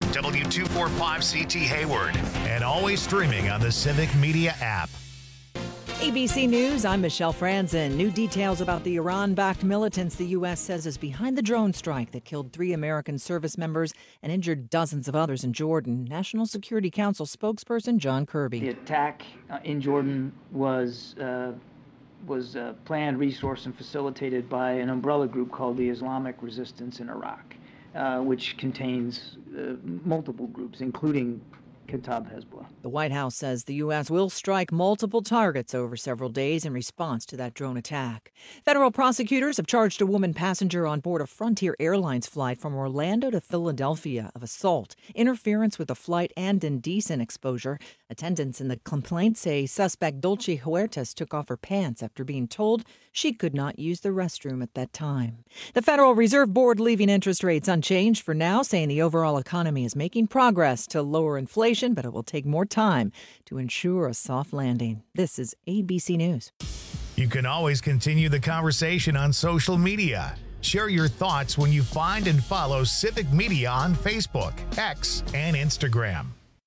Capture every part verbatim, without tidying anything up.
W two forty-five C T Hayward, and always streaming on the Civic Media app. A B C News, I'm Michelle Franzen. New details about the Iran-backed militants the U S says is behind the drone strike that killed three American service members and injured dozens of others in Jordan. National Security Council spokesperson John Kirby. The attack uh, in Jordan was uh, was uh, planned, resourced, and facilitated by an umbrella group called the Islamic Resistance in Iraq, uh, which contains uh, multiple groups, including Kataib Hezbollah. The White House says the U S will strike multiple targets over several days in response to that drone attack. Federal prosecutors have charged a woman passenger on board a Frontier Airlines flight from Orlando to Philadelphia of assault, interference with the flight, and indecent exposure. Attendants in the complaint say suspect Dulce Huertas took off her pants after being told she could not use the restroom at that time. The Federal Reserve Board leaving interest rates unchanged for now, saying the overall economy is making progress to lower inflation, but it will take more time to ensure a soft landing. This is A B C News. You can always continue the conversation on social media. Share your thoughts when you find and follow Civic Media on Facebook, X, and Instagram.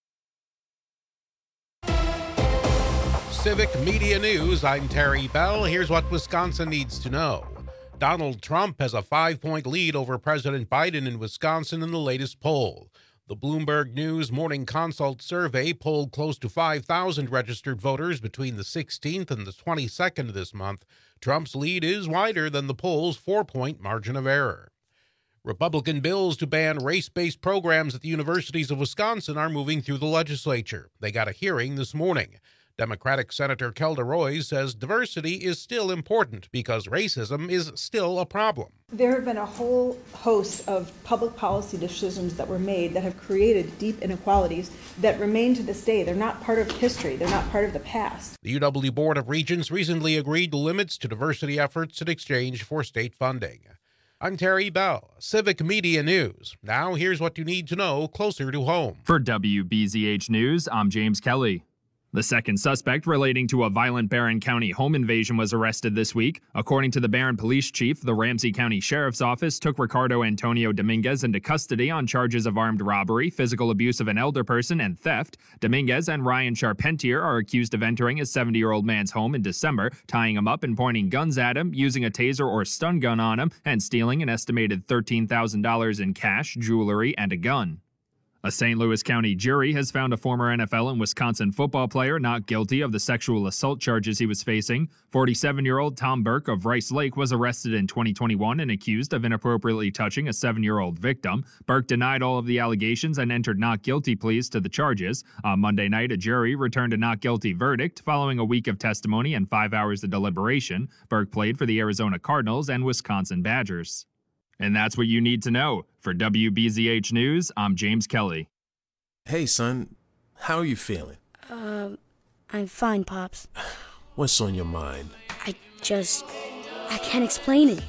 Civic Media News, I'm Terry Bell. Here's what Wisconsin needs to know. Donald Trump has a five-point lead over President Biden in Wisconsin in the latest poll. The Bloomberg News Morning Consult survey polled close to five thousand registered voters between the sixteenth and the twenty-second of this month. Trump's lead is wider than the poll's four-point margin of error. Republican bills to ban race-based programs at the universities of Wisconsin are moving through the legislature. They got a hearing this morning. Democratic Senator Kelda Roys says diversity is still important because racism is still a problem. There have been a whole host of public policy decisions that were made that have created deep inequalities that remain to this day. They're not part of history. They're not part of the past. The U W Board of Regents recently agreed to limits to diversity efforts in exchange for state funding. I'm Terry Bell, Civic Media News. Now here's what you need to know closer to home. For W B Z H News, I'm James Kelly. The second suspect relating to a violent Barron County home invasion was arrested this week. According to the Barron Police Chief, the Ramsey County Sheriff's Office took Ricardo Antonio Dominguez into custody on charges of armed robbery, physical abuse of an elder person, and theft. Dominguez and Ryan Charpentier are accused of entering a seventy-year-old man's home in December, tying him up and pointing guns at him, using a taser or stun gun on him, and stealing an estimated thirteen thousand dollars in cash, jewelry, and a gun. A Saint Louis County jury has found a former N F L and Wisconsin football player not guilty of the sexual assault charges he was facing. forty-seven-year-old Tom Burke of Rice Lake was arrested in twenty twenty-one and accused of inappropriately touching a seven-year-old victim. Burke denied all of the allegations and entered not guilty pleas to the charges. On Monday night, a jury returned a not guilty verdict following a week of testimony and five hours of deliberation. Burke played for the Arizona Cardinals and Wisconsin Badgers. And that's what you need to know. For W B Z H News, I'm James Kelly. Hey, son. How are you feeling? Um, uh, I'm fine, Pops. What's on your mind? I just... I can't explain it.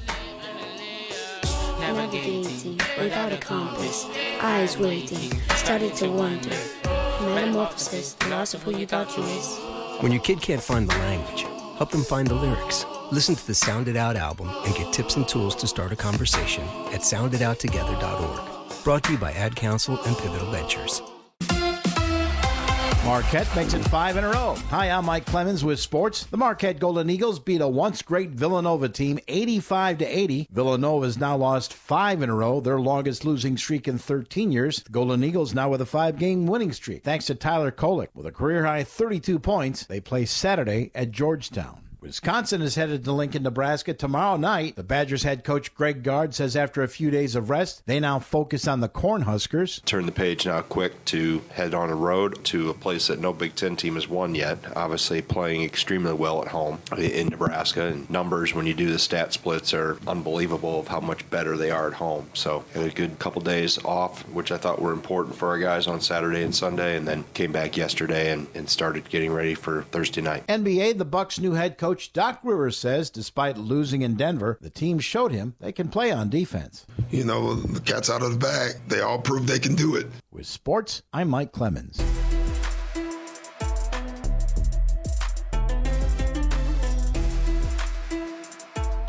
Navigating without a compass, eyes waiting, started to wonder. Metamorphosis, the loss of who you thought you was. When your kid can't find the language, help them find the lyrics. Listen to the Sound It Out album and get tips and tools to start a conversation at sound it out together dot org. Brought to you by Ad Council and Pivotal Ventures. Marquette makes it five in a row. Hi, I'm Mike Clemens with sports. The Marquette Golden Eagles beat a once great Villanova team eighty-five to eighty. Villanova has now lost five in a row, their longest losing streak in thirteen years. The Golden Eagles now with a five-game winning streak, thanks to Tyler Kolek. With a career-high thirty-two points, they play Saturday at Georgetown. Wisconsin is headed to Lincoln, Nebraska tomorrow night. The Badgers head coach Greg Gard says after a few days of rest, they now focus on the Cornhuskers. Turn the page now quick to head on a road to a place that no Big Ten team has won yet. Obviously playing extremely well at home in Nebraska. And numbers, when you do the stat splits, are unbelievable of how much better they are at home. So had a good couple days off, which I thought were important for our guys on Saturday and Sunday, and then came back yesterday and, and started getting ready for Thursday night. N B A, the Bucks' new head coach Doc Rivers says despite losing in Denver, the team showed him they can play on defense. You know, the cat's out of the bag. They all proved they can do it. With sports, I'm Mike Clemens.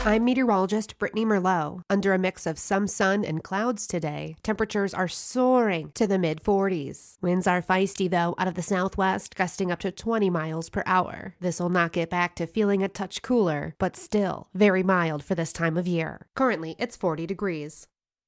I'm meteorologist Brittany Merlot. Under a mix of some sun and clouds today, temperatures are soaring to the mid forties. Winds are feisty, though, out of the southwest, gusting up to twenty miles per hour. This will knock it back to feeling a touch cooler, but still very mild for this time of year. Currently, it's forty degrees.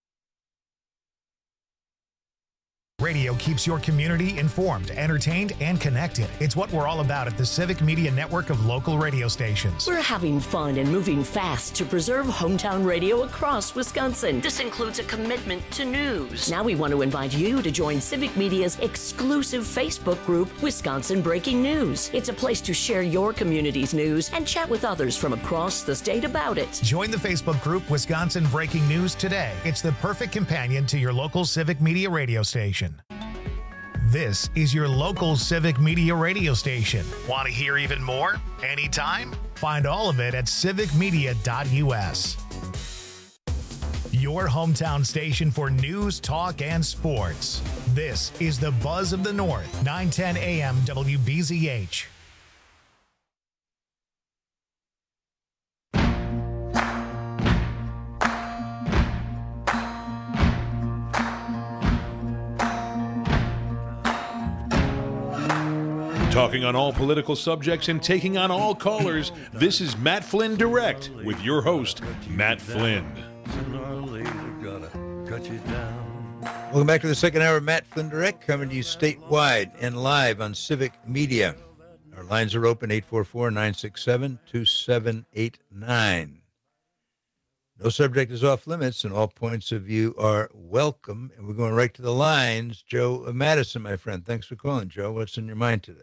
Radio keeps your community informed, entertained, and connected. It's what we're all about at the Civic Media Network of local radio stations. We're having fun and moving fast to preserve hometown radio across Wisconsin. This includes a commitment to news. Now we want to invite you to join Civic Media's exclusive Facebook group, Wisconsin Breaking News. It's a place to share your community's news and chat with others from across the state about it. Join the Facebook group Wisconsin Breaking News today. It's the perfect companion to your local Civic Media radio station. This is your local Civic Media radio station. Want to hear even more? Anytime? Find all of it at civic media dot u s. Your hometown station for news, talk, and sports. This is the Buzz of the North, nine ten a m W B Z H. Talking on all political subjects and taking on all callers, this is Matt Flynn Direct with your host, Matt Flynn. Welcome back to the second hour of Matt Flynn Direct, coming to you statewide and live on Civic Media. Our lines are open, eight four four, nine six seven, two seven eight nine. No subject is off limits, and all points of view are welcome. And we're going right to the lines. Joe Madison, my friend. Thanks for calling, Joe. What's in your mind today?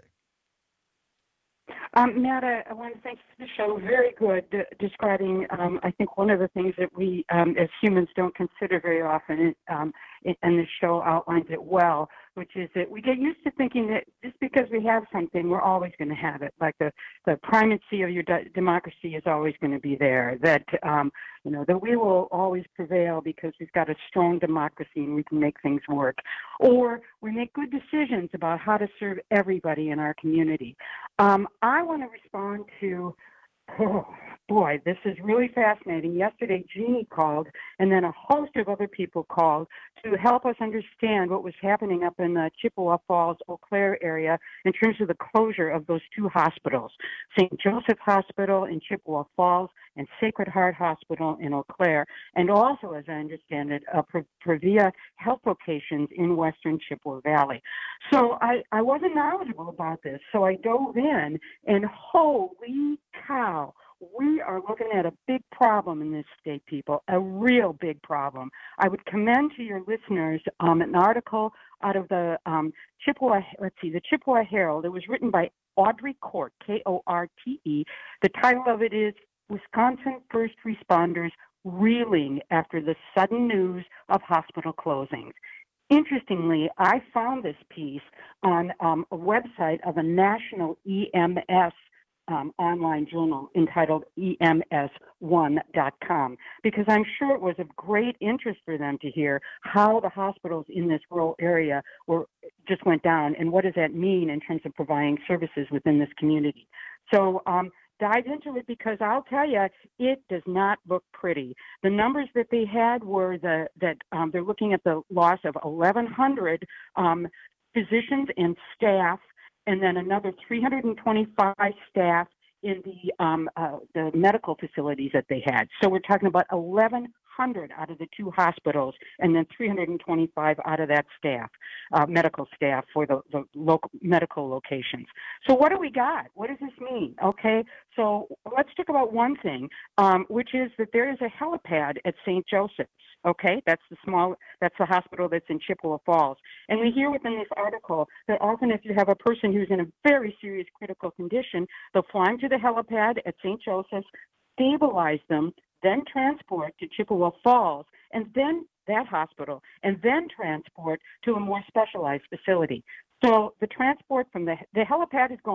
Um, Matt, I, I want to thank you for the show. Very good uh, describing, um, I think, one of the things that we um, as humans don't consider very often, um, and the show outlines it well, which is that we get used to thinking that just because we have something, we're always going to have it. Like the, the primacy of your de- democracy is always going to be there, that, um, you know, that we will always prevail because we've got a strong democracy and we can make things work. Or we make good decisions about how to serve everybody in our community. Um, I want to respond to, oh, boy, this is really fascinating. Yesterday, Jeannie called, and then a host of other people called to help us understand what was happening up in the Chippewa Falls, Eau Claire area in terms of the closure of those two hospitals, Saint Joseph Hospital in Chippewa Falls and Sacred Heart Hospital in Eau Claire, and also, as I understand it, uh, Previa health locations in western Chippewa Valley. So I, I wasn't knowledgeable about this, so I dove in, and holy cow, we are looking at a big problem in this state, people, a real big problem. I would commend to your listeners um, an article out of the um, Chippewa, let's see, the Chippewa Herald. It was written by Audrey Court, K O R T E. The title of it is Wisconsin First Responders Reeling After the Sudden News of Hospital Closings. Interestingly, I found this piece on um, a website of a national E M S Um, online journal entitled E M S one dot com, because I'm sure it was of great interest for them to hear how the hospitals in this rural area were just went down, and what does that mean in terms of providing services within this community. So um, dive into it, because I'll tell you, it does not look pretty. The numbers that they had were the that um, they're looking at the loss of eleven hundred um, physicians and staff, and then another three hundred twenty-five staff in the um, uh, the medical facilities that they had. So we're talking about eleven hundred out of the two hospitals, and then three hundred twenty-five out of that staff, uh, medical staff for the, the local medical locations. So what do we got? What does this mean? Okay, so let's talk about one thing, um, which is that there is a helipad at Saint Joseph's. Okay, that's the small, that's the hospital that's in Chippewa Falls. And we hear within this article that often if you have a person who's in a very serious critical condition, they'll fly them to the helipad at Saint Joseph's, stabilize them, then transport to Chippewa Falls, and then that hospital, and then transport to a more specialized facility. So the transport from the, the helipad is gone.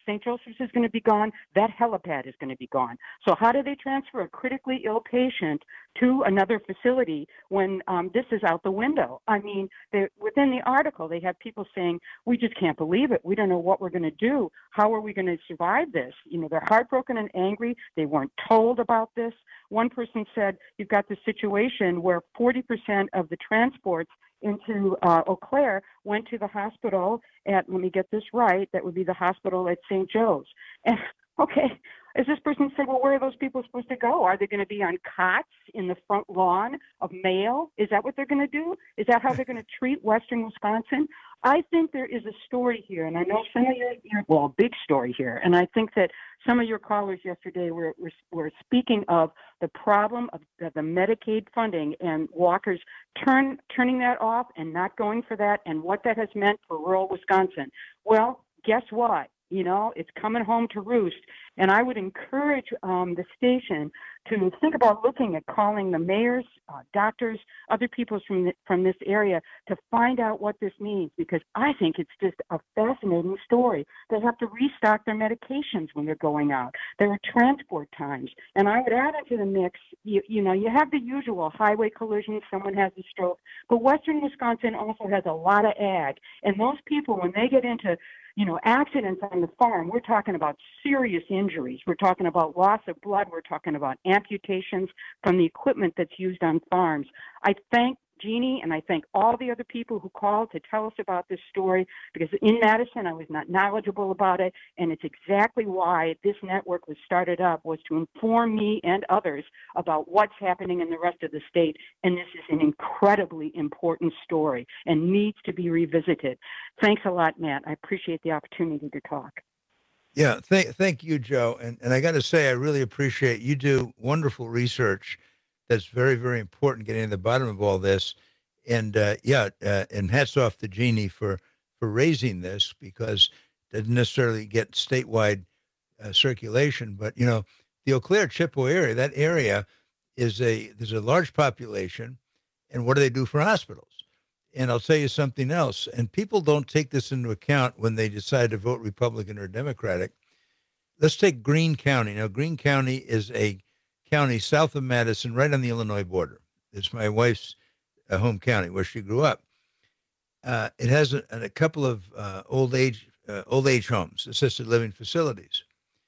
Saint Joseph's is going to be gone. That helipad is going to be gone. So how do they transfer a critically ill patient to another facility when um, this is out the window? I mean, they, within the article, they have people saying, we just can't believe it. We don't know what we're going to do. How are we going to survive this? You know, they're heartbroken and angry. They weren't told about this. One person said, you've got this situation where forty percent of the transports into uh, Eau Claire went to the hospital at, let me get this right, that would be the hospital at Saint Joe's. And okay, as this person said, well, where are those people supposed to go? Are they going to be on cots in the front lawn of Mayo? Is that what they're going to do? Is that how they're going to treat Western Wisconsin? I think there is a story here, and I know some of your, your well, a big story here, and I think that some of your callers yesterday were, were, were speaking of the problem of the, the Medicaid funding and Walker's turn, turning that off and not going for that and what that has meant for rural Wisconsin. Well, guess what? You know, it's coming home to roost. And I would encourage um, the station to think about looking at calling the mayors, uh, doctors, other people from, the, from this area to find out what this means, because I think it's just a fascinating story. They have to restock their medications when they're going out. There are transport times. And I would add into the mix, you, you know, you have the usual highway collisions, someone has a stroke, but Western Wisconsin also has a lot of ag. And those people, when they get into you know, accidents on the farm, we're talking about serious injuries. We're talking about loss of blood. We're talking about amputations from the equipment that's used on farms. I thank Jeannie and I thank all the other people who called to tell us about this story, because in Madison I was not knowledgeable about it, and it's exactly why this network was started up, was to inform me and others about what's happening in the rest of the state, and this is an incredibly important story and needs to be revisited. Thanks a lot, Matt. I appreciate the opportunity to talk. Yeah, th- thank you, Joe. And, and I got to say, I really appreciate you do wonderful research that's very, very important, getting to the bottom of all this. And uh, yeah, uh, and hats off to Jeannie for, for raising this, because it doesn't necessarily get statewide uh, circulation. But, you know, the Eau Claire Chippewa area, that area is a, there's a large population. And what do they do for hospitals? And I'll tell you something else. And people don't take this into account when they decide to vote Republican or Democratic. Let's take Greene County. Now, Greene County is a county south of Madison, right on the Illinois border. It's my wife's uh, home county where she grew up. Uh, it has a, a couple of uh, old age uh, old age homes, assisted living facilities.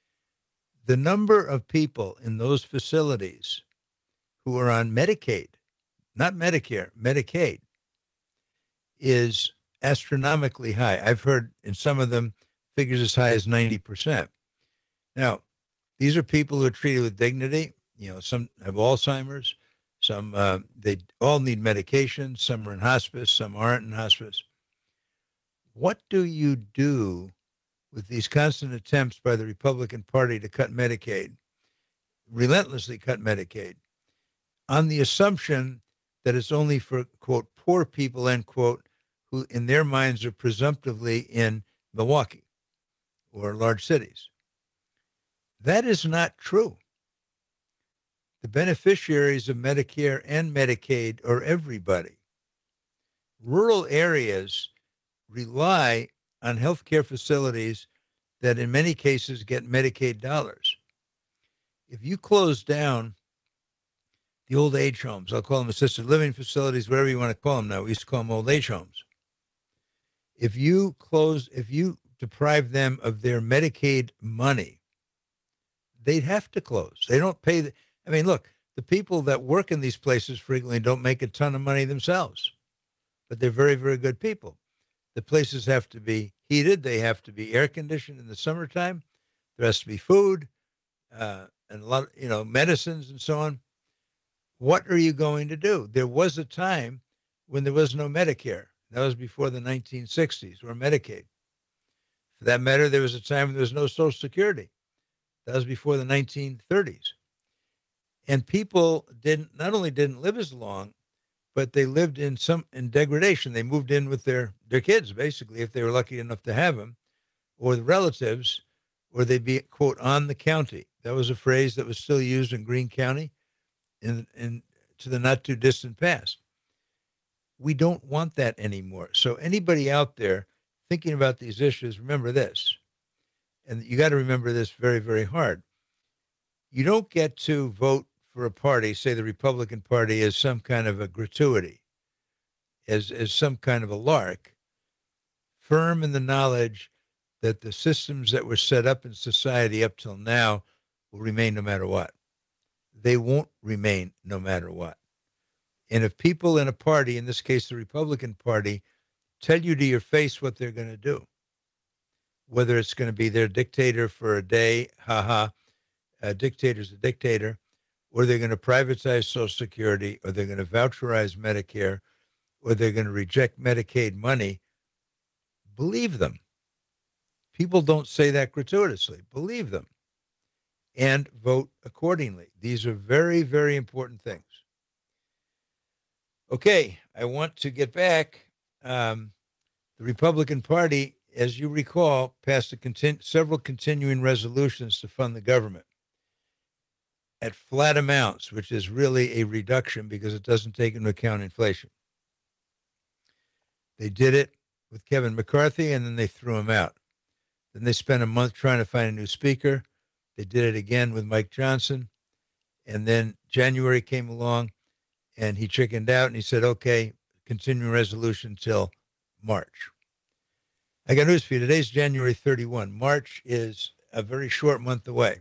The number of people in those facilities who are on Medicaid, not Medicare, Medicaid, is astronomically high. I've heard in some of them figures as high as ninety percent. Now, these are people who are treated with dignity. You know, some have Alzheimer's, some, uh, they all need medication, some are in hospice, some aren't in hospice. What do you do with these constant attempts by the Republican Party to cut Medicaid, relentlessly cut Medicaid, on the assumption that it's only for, quote, poor people, end quote, who in their minds are presumptively in Milwaukee or large cities? That is not true. The beneficiaries of Medicare and Medicaid are everybody. Rural areas rely on healthcare facilities that in many cases get Medicaid dollars. If you close down the old age homes, I'll call them assisted living facilities, whatever you want to call them now, we used to call them old age homes. If you close, if you deprive them of their Medicaid money, they'd have to close. They don't pay the, I mean, look, the people that work in these places frequently don't make a ton of money themselves, but they're very, very good people. The places have to be heated. They have to be air conditioned in the summertime. There has to be food uh, and a lot of, you know, medicines and so on. What are you going to do? There was a time when there was no Medicare. That was before the nineteen sixties, or Medicaid. For that matter, there was a time when there was no Social Security. That was before the nineteen thirties. And people didn't, not only didn't live as long, but they lived in some, in degradation. They moved in with their, their kids, basically, if they were lucky enough to have them, or the relatives, or they'd be, quote, on the county. That was a phrase that was still used in Greene County in, in to the not too distant past. We don't want that anymore. So anybody out there thinking about these issues, remember this. and you got to remember this very, very hard. You don't get to vote for a party, say the Republican Party, as some kind of a gratuity, as, as some kind of a lark, firm in the knowledge that the systems that were set up in society up till now will remain no matter what. They won't remain no matter what. And if people in a party, in this case the Republican Party, tell you to your face what they're going to do, whether it's going to be their dictator for a day, haha, a dictator's a dictator, or they're going to privatize Social Security, or they're going to voucherize Medicare, or they're going to reject Medicaid money, believe them. People don't say that gratuitously. Believe them. And vote accordingly. These are very, very important things. Okay, I want to get back. Um, the Republican Party, as you recall, passed a continu- several continuing resolutions to fund the government at flat amounts, which is really a reduction because it doesn't take into account inflation. They did it with Kevin McCarthy, and then they threw him out. Then they spent a month trying to find a new speaker. They did it again with Mike Johnson. And then January came along, and he chickened out, and he said, okay, continuing resolution till March. I got news for you. Today's January thirty-first. March is a very short month away.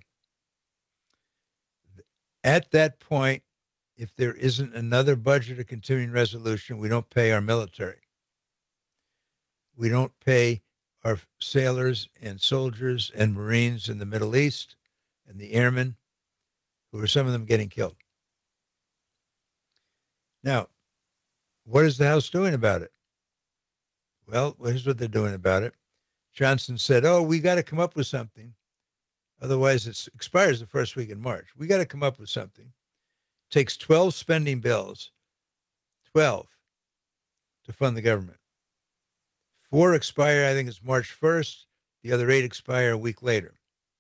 At that point, if there isn't another budget or continuing resolution, we don't pay our military. We don't pay our sailors and soldiers and Marines in the Middle East and the airmen, who are some of them getting killed. Now, what is the House doing about it? Well, here's what they're doing about it. Johnson said, oh, we got to come up with something. Otherwise, it expires the first week in March. We got to come up with something. It takes twelve spending bills, twelve, to fund the government. Four expire, I think it's March first. The other eight expire a week later.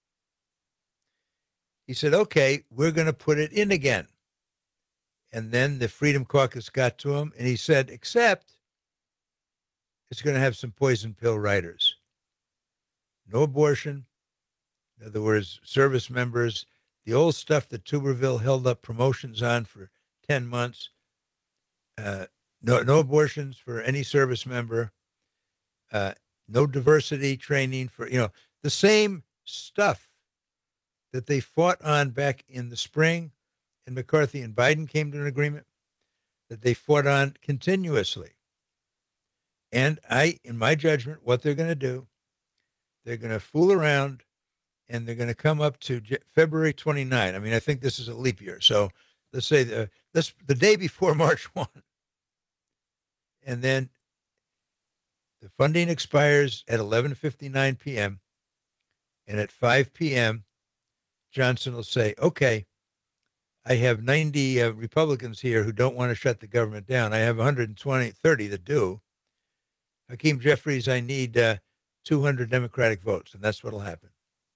He said, okay, we're going to put it in again. And then the Freedom Caucus got to him, and he said, except it's going to have some poison pill riders. No abortion. In other words, service members, the old stuff that Tuberville held up promotions on for ten months, uh, no, no abortions for any service member, uh, no diversity training for, you know, the same stuff that they fought on back in the spring, and McCarthy and Biden came to an agreement that they fought on continuously. And I, in my judgment, what they're going to do, they're going to fool around, and they're going to come up to February twenty-ninth. I mean, I think this is a leap year. So let's say the, this, the day before March first. And then the funding expires at eleven fifty-nine p.m. And at five p.m., Johnson will say, okay, I have ninety uh, Republicans here who don't want to shut the government down. I have one hundred twenty, thirty that do. Hakeem Jeffries, I need uh, two hundred Democratic votes, and that's what will happen.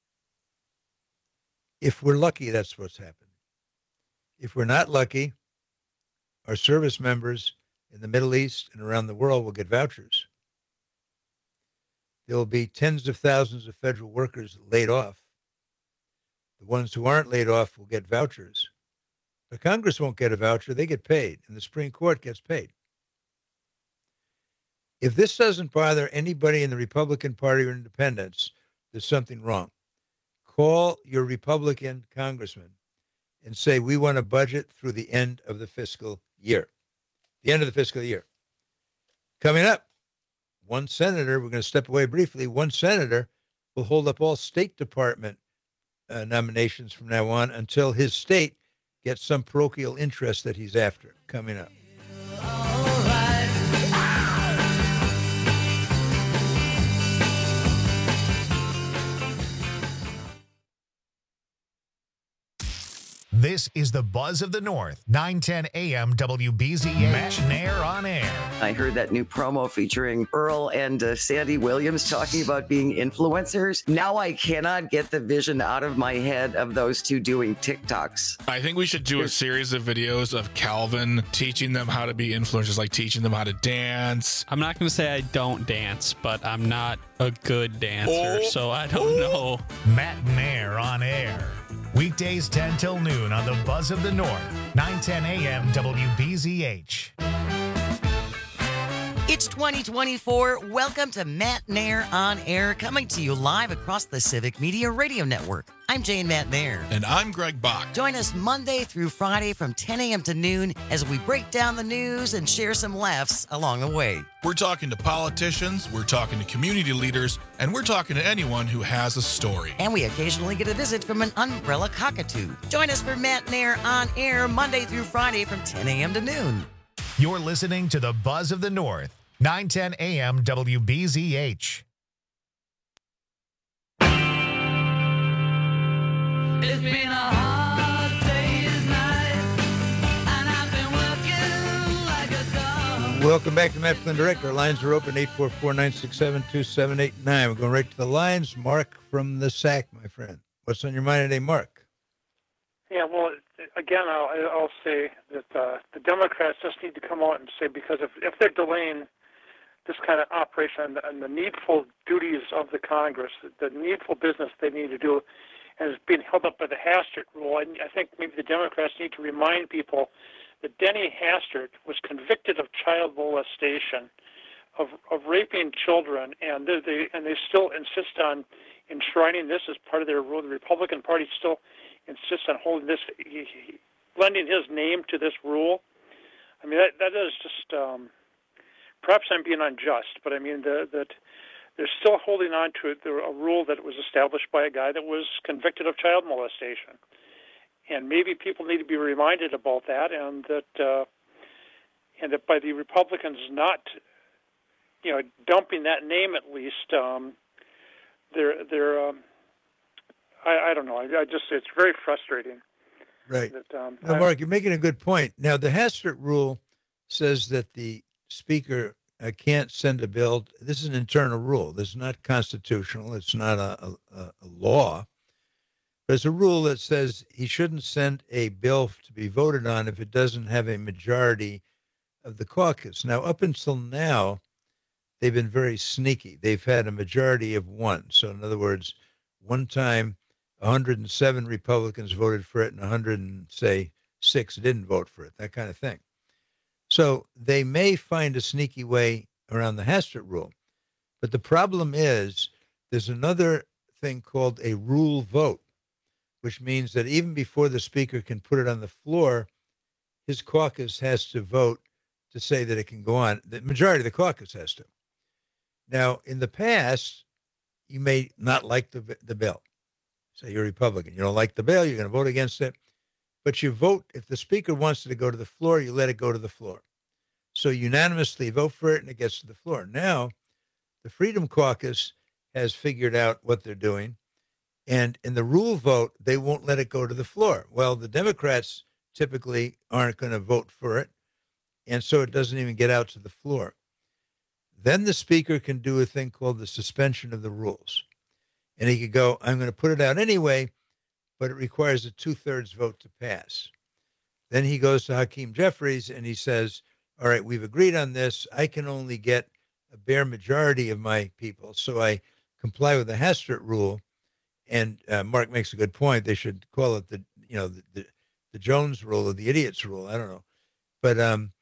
If we're lucky, that's what's happened. If we're not lucky, our service members in the Middle East and around the world will get vouchers. There will be tens of thousands of federal workers laid off. The ones who aren't laid off will get vouchers. But Congress won't get a voucher. They get paid, and the Supreme Court gets paid. If this doesn't bother anybody in the Republican Party or independents, there's something wrong. Call your Republican congressman and say, we want a budget through the end of the fiscal year. The end of the fiscal year. Coming up, one senator, we're going to step away briefly, one senator will hold up all State Department uh, nominations from now on until his state gets some parochial interest that he's after. Coming up. This is the Buzz of the North, nine ten A M W B Z H. Matt Nair on air. I heard that new promo featuring Earl and uh, Sandy Williams talking about being influencers. Now I cannot get the vision out of my head of those two doing TikToks. I think we should do a series of videos of Calvin teaching them how to be influencers, like teaching them how to dance. I'm not going to say I don't dance, but I'm not a good dancer, Oh. so I don't know. Matt Nair on air. Weekdays ten till noon on the Buzz of the North, nine ten A M W B Z H. It's twenty twenty-four. Welcome to Matt Nair on Air, coming to you live across the Civic Media Radio Network. I'm Jane Matt Nair. And I'm Greg Bach. Join us Monday through Friday from ten A M to noon as we break down the news and share some laughs along the way. We're talking to politicians, we're talking to community leaders, and we're talking to anyone who has a story. And we occasionally get a visit from an umbrella cockatoo. Join us for Matt Nair on Air Monday through Friday from ten A M to noon. You're listening to the Buzz of the North, nine ten A M W B Z H. It's been a hard day's night, and I've been working like a dog. Welcome back to Matt Flynn Direct. Our lines are open, eight four four, nine six seven, two seven eight nine. We're going right to the lines. Mark from the S A C, my friend. What's on your mind today, Mark? Yeah, well, again, I'll, I'll say that uh, the Democrats just need to come out and say, because if, if they're delaying this kind of operation and the, and the needful duties of the Congress, the, the needful business they need to do, and is being held up by the Hastert rule, I, I think maybe the Democrats need to remind people that Denny Hastert was convicted of child molestation, of, of raping children, and they, they and they still insist on enshrining this as part of their rule. The Republican Party still insists on holding this, he, he, lending his name to this rule. I mean, that that is just, um, perhaps I'm being unjust, but I mean the, that they're still holding on to it, a rule that was established by a guy that was convicted of child molestation. And maybe people need to be reminded about that, and that uh, and that by the Republicans not, you know, dumping that name at least, um, they're they're. Um, I, I don't know. I, I just it's very frustrating. Right. That, um, No, Mark, you're making a good point. Now, the Hastert rule says that the Speaker uh, can't send a bill. This is an internal rule. This is not constitutional. It's not a, a, a law. But it's a rule that says he shouldn't send a bill to be voted on if it doesn't have a majority of the caucus. Now, up until now, they've been very sneaky. They've had a majority of one. So, in other words, one time, one hundred seven Republicans voted for it and one hundred, say, six didn't vote for it, that kind of thing. So they may find a sneaky way around the Hastert rule. But the problem is there's another thing called a rule vote, which means that even before the Speaker can put it on the floor, his caucus has to vote to say that it can go on. The majority of the caucus has to. Now, in the past, you may not like the, the bill. Say you're a Republican. You don't like the bill. You're going to vote against it. But you vote, if the Speaker wants it to go to the floor, you let it go to the floor. So unanimously vote for it and it gets to the floor. Now, the Freedom Caucus has figured out what they're doing. And in the rule vote, they won't let it go to the floor. Well, the Democrats typically aren't going to vote for it. And so it doesn't even get out to the floor. Then the Speaker can do a thing called the suspension of the rules. And he could go, I'm going to put it out anyway, but it requires a two-thirds vote to pass. Then he goes to Hakeem Jeffries and he says, all right, we've agreed on this. I can only get a bare majority of my people, so I comply with the Hastert rule. And uh, Mark makes a good point. They should call it the, you know, the, the, the Jones rule or the idiot's rule. I don't know. But um,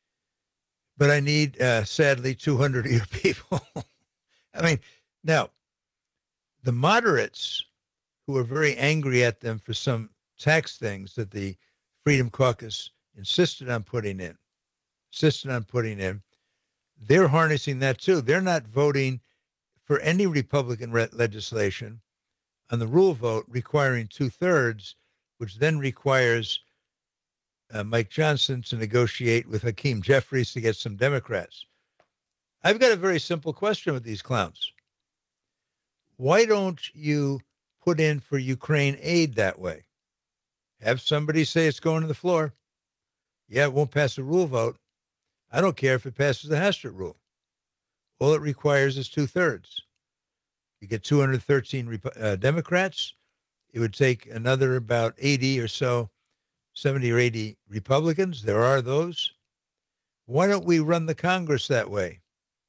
but I need, uh, sadly, two hundred of your people. I mean, now, the moderates who are very angry at them for some tax things that the Freedom Caucus insisted on putting in, insisted on putting in, they're harnessing that too. They're not voting for any Republican re- legislation on the rule vote requiring two-thirds, which then requires uh, Mike Johnson to negotiate with Hakeem Jeffries to get some Democrats. I've got a very simple question with these clowns. Why don't you put in for Ukraine aid that way? Have somebody say it's going to the floor. Yeah, it won't pass a rule vote. I don't care if it passes the Hastert rule. All it requires is two-thirds. You get two hundred thirteen uh, Democrats. It would take another about eighty or so, seventy or eighty Republicans. There are those. Why don't we run the Congress that way?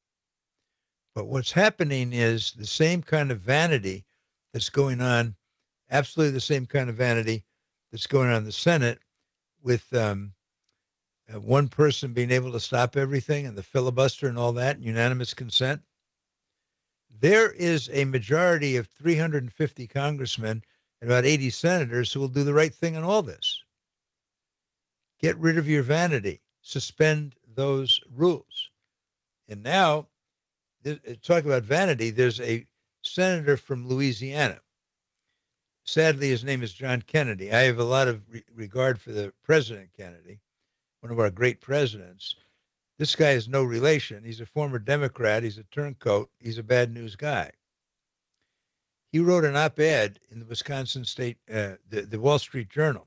But what's happening is the same kind of vanity that's going on, absolutely the same kind of vanity that's going on in the Senate with um, uh, one person being able to stop everything and the filibuster and all that, and unanimous consent. There is a majority of three hundred fifty congressmen and about eighty senators who will do the right thing on all this. Get rid of your vanity. Suspend those rules. And now, talk about vanity, there's a senator from Louisiana. Sadly, his name is John Kennedy. I have a lot of re- regard for the President Kennedy, one of our great presidents. This guy is no relation. He's a former Democrat. He's a turncoat. He's a bad news guy. He wrote an op-ed in the Wisconsin State, uh, the, the Wall Street Journal.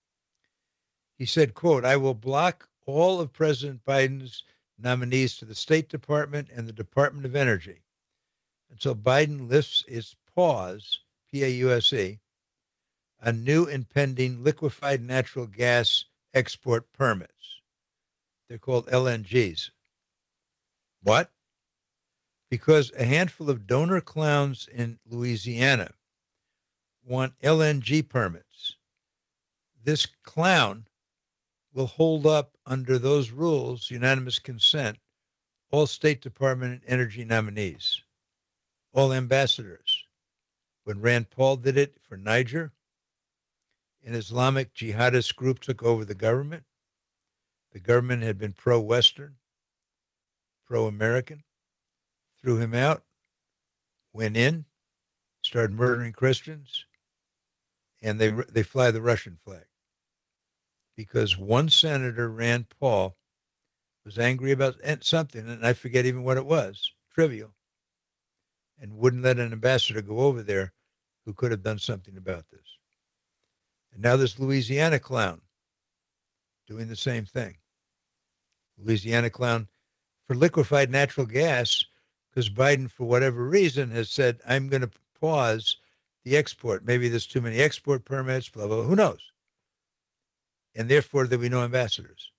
He said, quote, I will block all of President Biden's nominees to the State Department and the Department of Energy until Biden lifts its pause, P A U S E, on new impending liquefied natural gas export permits. They're called L N Gs. What? Because a handful of donor clowns in Louisiana want L N G permits. This clown will hold up under those rules, unanimous consent, all State Department and energy nominees, all ambassadors. When Rand Paul did it for Niger, an Islamic jihadist group took over the government. The government had been pro-Western, pro-American, threw him out, went in, started murdering Christians, and they they fly the Russian flag. Because one senator, Rand Paul, was angry about something, and I forget even what it was, trivial, and wouldn't let an ambassador go over there who could have done something about this. And now this Louisiana clown doing the same thing. Louisiana clown for liquefied natural gas, because Biden, for whatever reason, has said, I'm going to pause the export. Maybe there's too many export permits, blah, blah, blah. Who knows? And therefore, there'll be no ambassadors.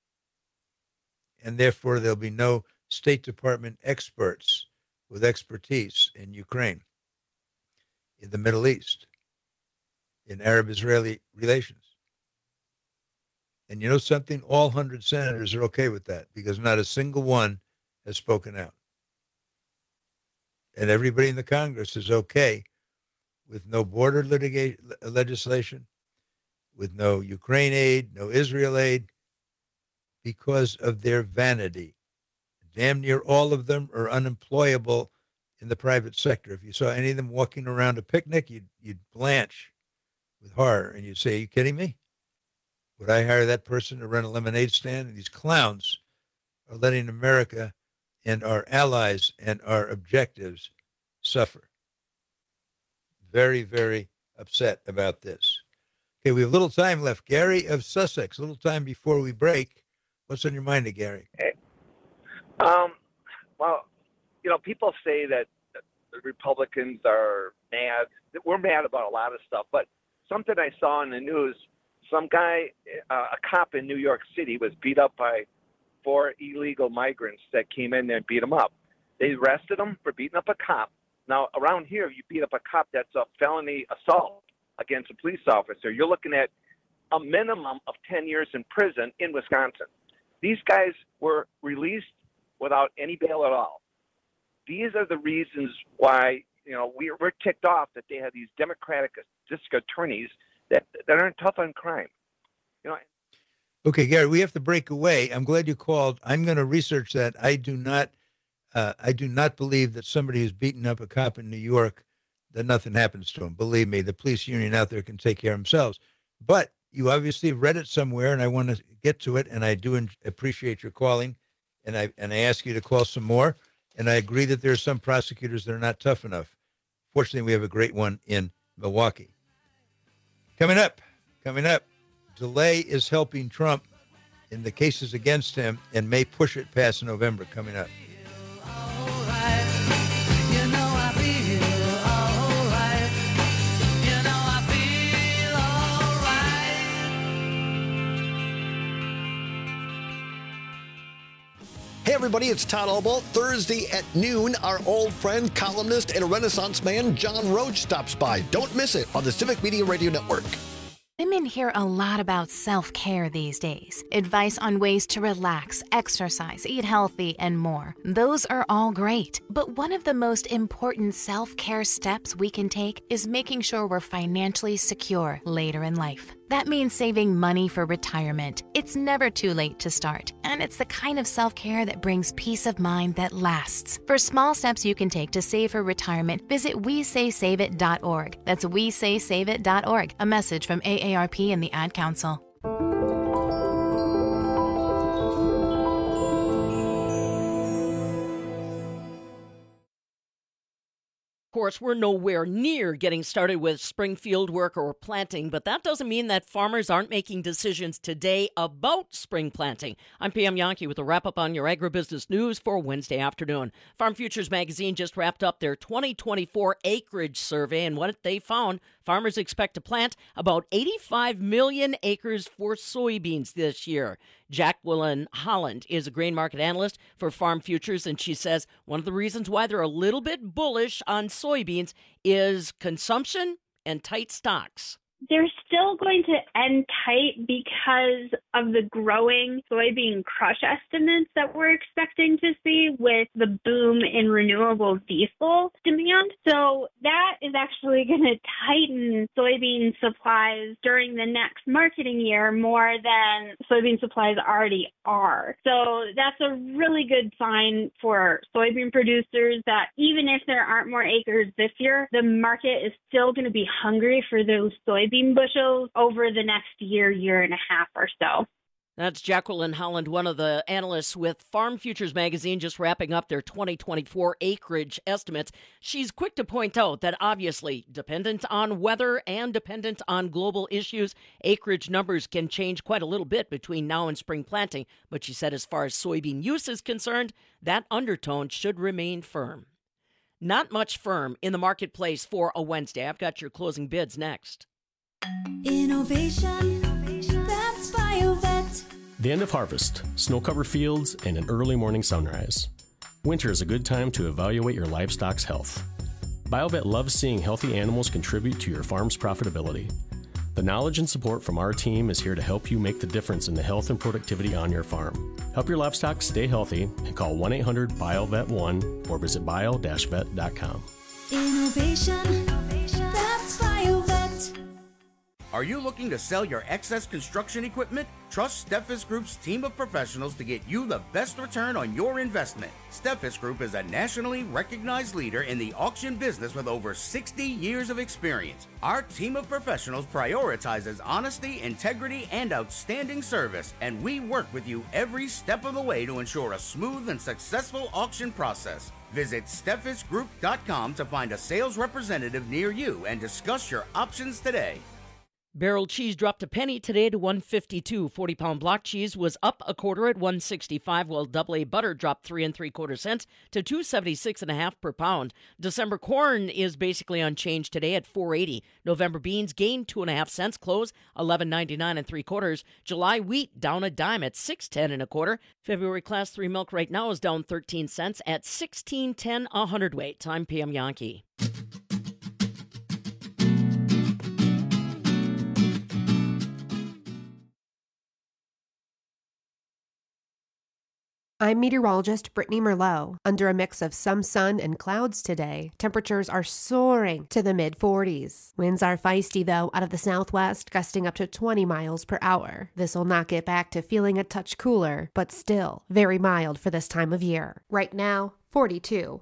And therefore, there'll be no State Department experts with expertise in Ukraine, in the Middle East, in Arab-Israeli relations. And you know something? All one hundred senators are okay with that because not a single one has spoken out. And everybody in the Congress is okay with no border litigation legislation, with no Ukraine aid, no Israel aid, because of their vanity. Damn near all of them are unemployable in the private sector. If you saw any of them walking around a picnic, you'd, you'd blanch with horror, and you'd say, are you kidding me? Would I hire that person to run a lemonade stand? And these clowns are letting America and our allies and our objectives suffer. Very, very upset about this. Okay, we have little time left. Gary of Sussex, a little time before we break. What's on your mind, Gary? Hey. Um, well, you know, people say that the Republicans are mad. We're mad about a lot of stuff, but something I saw in the news, some guy, uh, a cop in New York City was beat up by four illegal migrants that came in there and beat him up. They arrested him for beating up a cop. Now, around here, you beat up a cop, that's a felony assault against a police officer. You're looking at a minimum of ten years in prison in Wisconsin. These guys were released without any bail at all. These are the reasons why, you know, we're, we're ticked off that they have these Democratic district attorneys that, that aren't tough on crime. You know. Okay, Gary, we have to break away. I'm glad you called. I'm going to research that. I do not, uh, I do not believe that somebody who's beaten up a cop in New York, that nothing happens to him. Believe me, the police union out there can take care of themselves. But you obviously read it somewhere, and I want to get to it, and I do in- appreciate your calling, and I and I ask you to call some more. And I agree that there are some prosecutors that are not tough enough. Fortunately, we have a great one in Milwaukee. Coming up, Coming up, delay is helping Trump in the cases against him and may push it past November. Coming up. Hey everybody, it's Todd Albaugh. Thursday at noon, our old friend, columnist, and Renaissance man, John Roach, stops by. Don't miss it on the Civic Media Radio Network. Women hear a lot about self-care these days. Advice on ways to relax, exercise, eat healthy, and more. Those are all great. But one of the most important self-care steps we can take is making sure we're financially secure later in life. That means saving money for retirement. It's never too late to start, and it's the kind of self-care that brings peace of mind that lasts. For small steps you can take to save for retirement, visit we say save it dot org. That's we say save it dot org. A message from A A R P and the Ad Council. Of course, we're nowhere near getting started with spring field work or planting, but that doesn't mean that farmers aren't making decisions today about spring planting. I'm Pam Yankee with a wrap-up on your agribusiness news for Wednesday afternoon. Farm Futures Magazine just wrapped up their twenty twenty-four acreage survey, and what they found, farmers expect to plant about eighty-five million acres for soybeans this year. Jacqueline Holland is a grain market analyst for Farm Futures, and she says one of the reasons why they're a little bit bullish on soybeans is consumption and tight stocks. They're still going to end tight because of the growing soybean crush estimates that we're expecting to see with the boom in renewable diesel demand. So that is actually going to tighten soybean supplies during the next marketing year more than soybean supplies already are. So that's a really good sign for soybean producers that even if there aren't more acres this year, the market is still going to be hungry for those soybean bushels over the next year, year and a half or so. That's Jacqueline Holland, one of the analysts with Farm Futures Magazine, just wrapping up their twenty twenty-four acreage estimates. She's quick to point out that obviously, dependent on weather and dependent on global issues, acreage numbers can change quite a little bit between now and spring planting. But she said as far as soybean use is concerned, that undertone should remain firm. Not much firm in the marketplace for a Wednesday. I've got your closing bids next. Innovation, that's BioVet. The end of harvest, snow-covered fields, and an early morning sunrise. Winter is a good time to evaluate your livestock's health. BioVet loves seeing healthy animals contribute to your farm's profitability. The knowledge and support from our team is here to help you make the difference in the health and productivity on your farm. Help your livestock stay healthy and call one eight hundred B I O V E T one or visit bio dash vet dot com. Innovation, that's BioVet. Are you looking to sell your excess construction equipment? Trust Steffes Group's team of professionals to get you the best return on your investment. Steffes Group is a nationally recognized leader in the auction business with over sixty years of experience. Our team of professionals prioritizes honesty, integrity, and outstanding service, and we work with you every step of the way to ensure a smooth and successful auction process. Visit steffes group dot com to find a sales representative near you and discuss your options today. Barrel cheese dropped a penny today to one fifty-two. forty-pound block cheese was up a quarter at one sixty-five, while double A butter dropped three and three quarter cents to two seventy-six and a half per pound. December corn is basically unchanged today at four eighty. November beans gained two and a half cents, close eleven ninety-nine and three quarters. July wheat down a dime at six ten and a quarter. February class three milk right now is down thirteen cents at sixteen ten a hundredweight. I'm Pam Yankee. I'm meteorologist Brittany Merlot. Under a mix of some sun and clouds today, temperatures are soaring to the mid forties. Winds are feisty, though, out of the southwest, gusting up to twenty miles per hour. This will knock it back to feeling a touch cooler, but still very mild for this time of year. Right now, forty-two.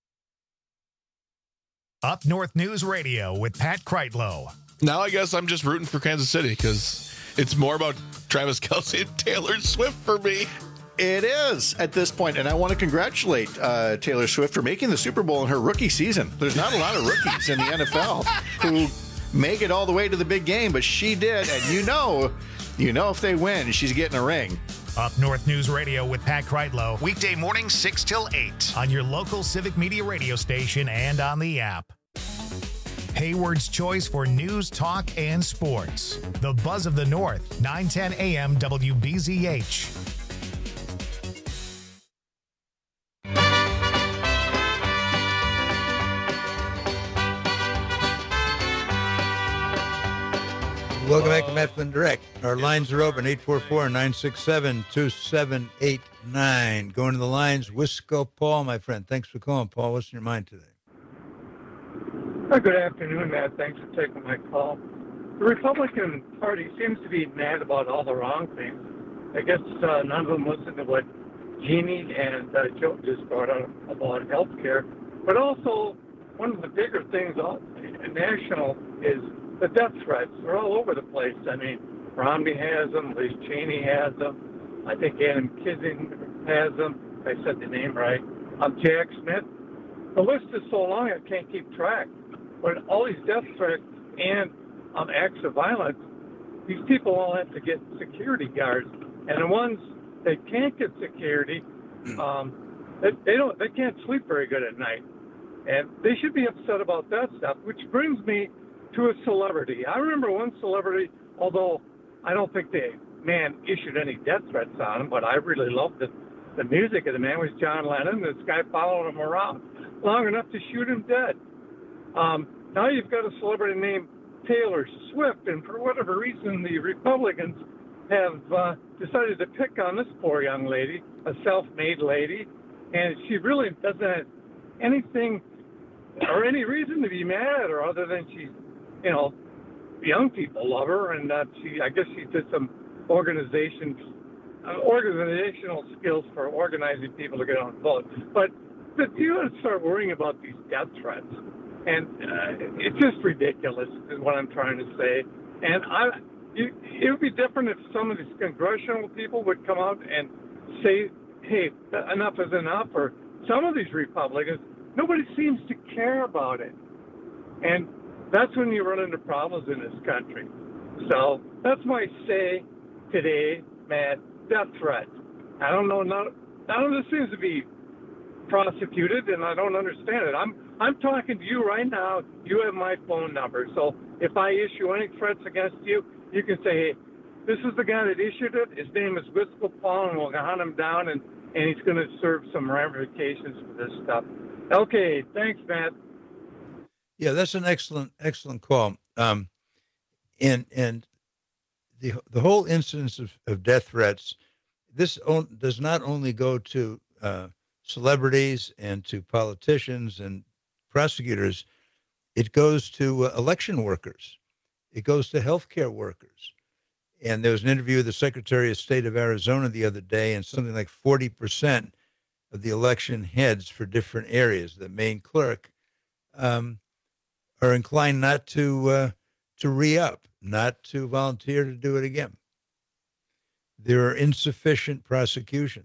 Up North News Radio with Pat Kreitlow. Now I guess I'm just rooting for Kansas City because it's more about Travis Kelce and Taylor Swift for me. It is at this point, and I want to congratulate uh, Taylor Swift for making the Super Bowl in her rookie season. There's not a lot of rookies in the N F L who make it all the way to the big game, but she did, and you know, you know if they win, she's getting a ring. Up North News Radio with Pat Kreitlow, weekday mornings six till eight on your local Civic Media radio station and on the app. Hayward's choice for news, talk, and sports. The Buzz of the North, nine ten a m W B Z H. Welcome back to Matt Flynn Direct. Our lines are open, eight four four, nine six seven, two seven eight nine. Going to the lines, Wisco Paul, my friend. Thanks for calling, Paul. What's in your mind today? Hi, good afternoon, Matt. Thanks for taking my call. The Republican Party seems to be mad about all the wrong things. I guess uh, none of them listen to what Jeannie and uh, Joe just brought up about health care. But also, one of the bigger things uh, national is the death threats. They're all over the place. I mean, Romney has them, Liz Cheney has them, I think Adam Kinzinger has them, if I said the name right. Um, Jack Smith. The list is so long I can't keep track. But all these death threats and um, acts of violence, these people all have to get security guards. And the ones that can't get security, um, they, they don't, they can't sleep very good at night. And they should be upset about that stuff, which brings me to a celebrity. I remember one celebrity, although I don't think the man issued any death threats on him, but I really loved the, the music of the man, was John Lennon. This guy followed him around long enough to shoot him dead. Um, now you've got a celebrity named Taylor Swift, and for whatever reason, the Republicans have uh, decided to pick on this poor young lady, a self-made lady, and she really doesn't have anything or any reason to be mad at her other than she's, you know, young people love her, and uh, she, I guess she did some organization, uh, organizational skills for organizing people to get on the vote. But, but you got to start worrying about these death threats. And uh, it's just ridiculous is what I'm trying to say. And I, you, it would be different if some of these congressional people would come out and say, hey, enough is enough. Or some of these Republicans, nobody seems to care about it. And that's when you run into problems in this country. So that's my say today, Matt, death threat. I don't know, not, none of this seems to be prosecuted, and I don't understand it. I'm I'm talking to you right now. You have my phone number. So if I issue any threats against you, you can say, hey, this is the guy that issued it. His name is Wisco Paul, and we'll hunt him down, and, and he's going to serve some ramifications for this stuff. Okay, thanks, Matt. Yeah, that's an excellent, excellent call. Um, and and the the whole incidence of, of death threats, this on, does not only go to uh, celebrities and to politicians and prosecutors, it goes to uh, election workers. It goes to healthcare workers. And there was an interview with the Secretary of State of Arizona the other day, and something like forty percent of the election heads for different areas, the main clerk, um, are inclined not to uh, to re-up, not to volunteer to do it again. There are insufficient prosecutions.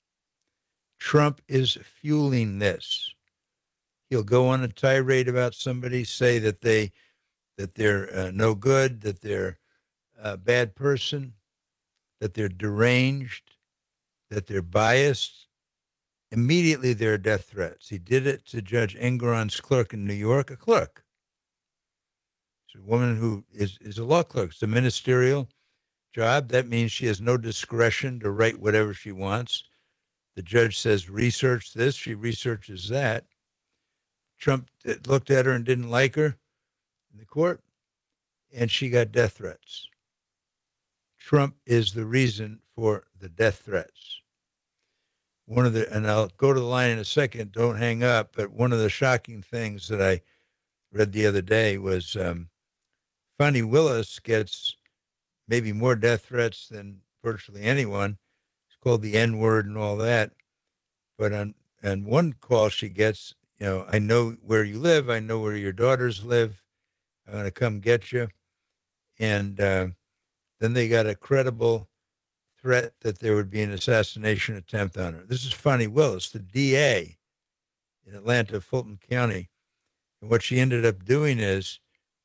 Trump is fueling this. He'll go on a tirade about somebody, say that they that they're uh, no good, that they're a bad person, that they're deranged, that they're biased. Immediately there are death threats. He did it to Judge Engoron's clerk in New York, a clerk. It's a woman who is, is a law clerk. It's a ministerial job. That means she has no discretion to write whatever she wants. The judge says, research this. She researches that. Trump looked at her and didn't like her in the court, and she got death threats. Trump is the reason for the death threats. One of the, and I'll go to the line in a second, don't hang up, but one of the shocking things that I read the other day was um, Fani Willis gets maybe more death threats than virtually anyone. It's called the N-word and all that. But on, on one call she gets, you know, I know where you live. I know where your daughters live. I'm going to come get you. And uh, then they got a credible threat that there would be an assassination attempt on her. This is Fani Willis, the D A in Atlanta, Fulton County. And what she ended up doing is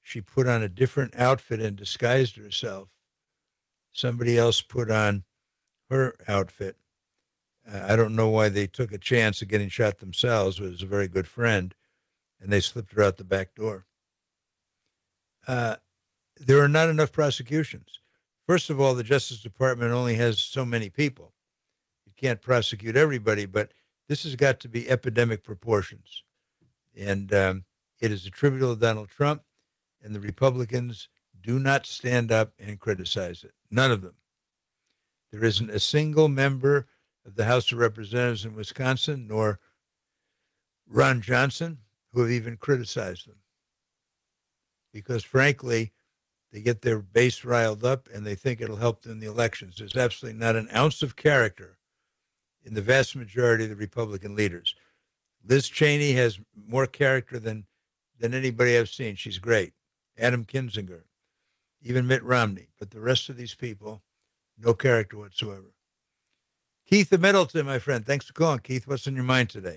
she put on a different outfit and disguised herself. Somebody else put on her outfit. Uh, I don't know why they took a chance of getting shot themselves. It was a very good friend, and they slipped her out the back door. Uh, there are not enough prosecutions. First of all, the Justice Department only has so many people. You can't prosecute everybody, but this has got to be epidemic proportions. And um, it is attributable to Donald Trump, and the Republicans do not stand up and criticize it. None of them. There isn't a single member of the House of Representatives in Wisconsin, nor Ron Johnson, who have even criticized them. Because, frankly, they get their base riled up and they think it'll help them in the elections. There's absolutely not an ounce of character in the vast majority of the Republican leaders. Liz Cheney has more character than, than anybody I've seen. She's great. Adam Kinzinger, even Mitt Romney. But the rest of these people, no character whatsoever. Keith of Middleton, my friend. Thanks for calling, Keith. What's on your mind today?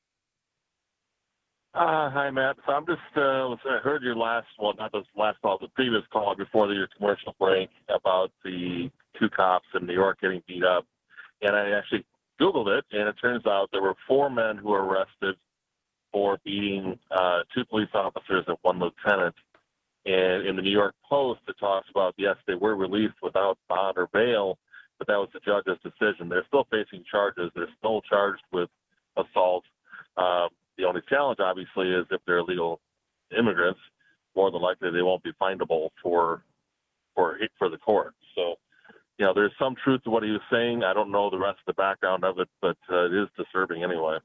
Uh, hi, Matt. So I'm just, uh, I heard your last, well, not this last call, the previous call before your commercial break about the two cops in New York getting beat up. And I actually Googled it, and it turns out there were four men who were arrested for beating uh, two police officers and one lieutenant. And in the New York Post, it talks about, yes, they were released without bond or bail, but that was the judge's decision. They're still facing charges. They're still charged with assault. Um, The only challenge, obviously, is if they're illegal immigrants, more than likely they won't be findable for for for the court. So, you know, there's some truth to what he was saying. I don't know the rest of the background of it, but uh, it is disturbing anyway.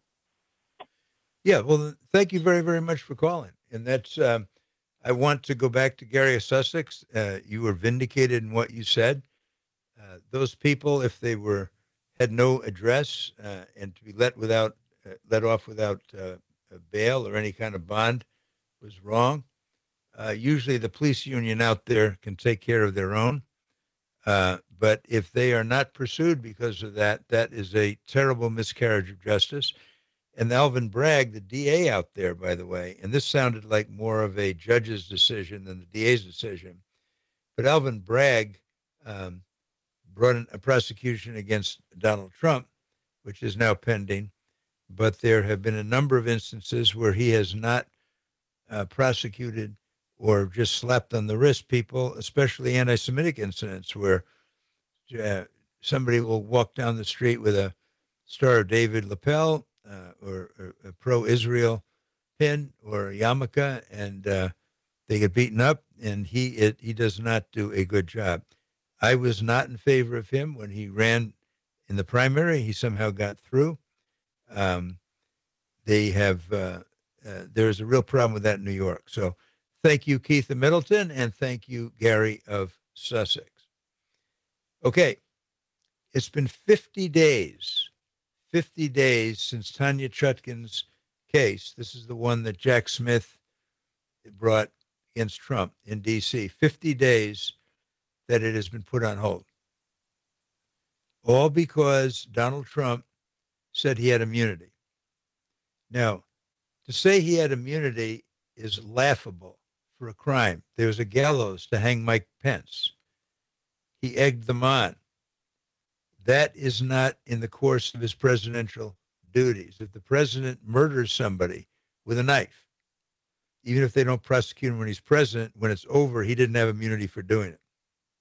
Yeah, well, thank you very, very much for calling. And that's, um, I want to go back to Gary of Sussex. Uh, you were vindicated in what you said. Uh, those people, if they were had no address uh, and to be let without Uh, let off without uh, a bail or any kind of bond was wrong. Uh, usually the police union out there can take care of their own. Uh, but if they are not pursued because of that, that is a terrible miscarriage of justice. And Alvin Bragg, the D A out there, by the way, and this sounded like more of a judge's decision than the D A's decision, but Alvin Bragg um, brought in a prosecution against Donald Trump, which is now pending. But there have been a number of instances where he has not uh, prosecuted or just slapped on the wrist people, especially anti-Semitic incidents where uh, somebody will walk down the street with a Star of David lapel uh, or, or a pro-Israel pin or a yarmulke, and uh, they get beaten up, and he it, he does not do a good job. I was not in favor of him when he ran in the primary. He somehow got through. Um, they have, uh, uh, there's a real problem with that in New York. So thank you, Keith of Middleton, and thank you, Gary of Sussex. Okay. It's been fifty days, fifty days since Tanya Chutkin's case. This is the one that Jack Smith brought against Trump in D C fifty days that it has been put on hold. All because Donald Trump said he had immunity. Now, to say he had immunity is laughable for a crime. There was a gallows to hang Mike Pence. He egged them on. That is not in the course of his presidential duties. If the president murders somebody with a knife, even if they don't prosecute him when he's president, when it's over, he didn't have immunity for doing it.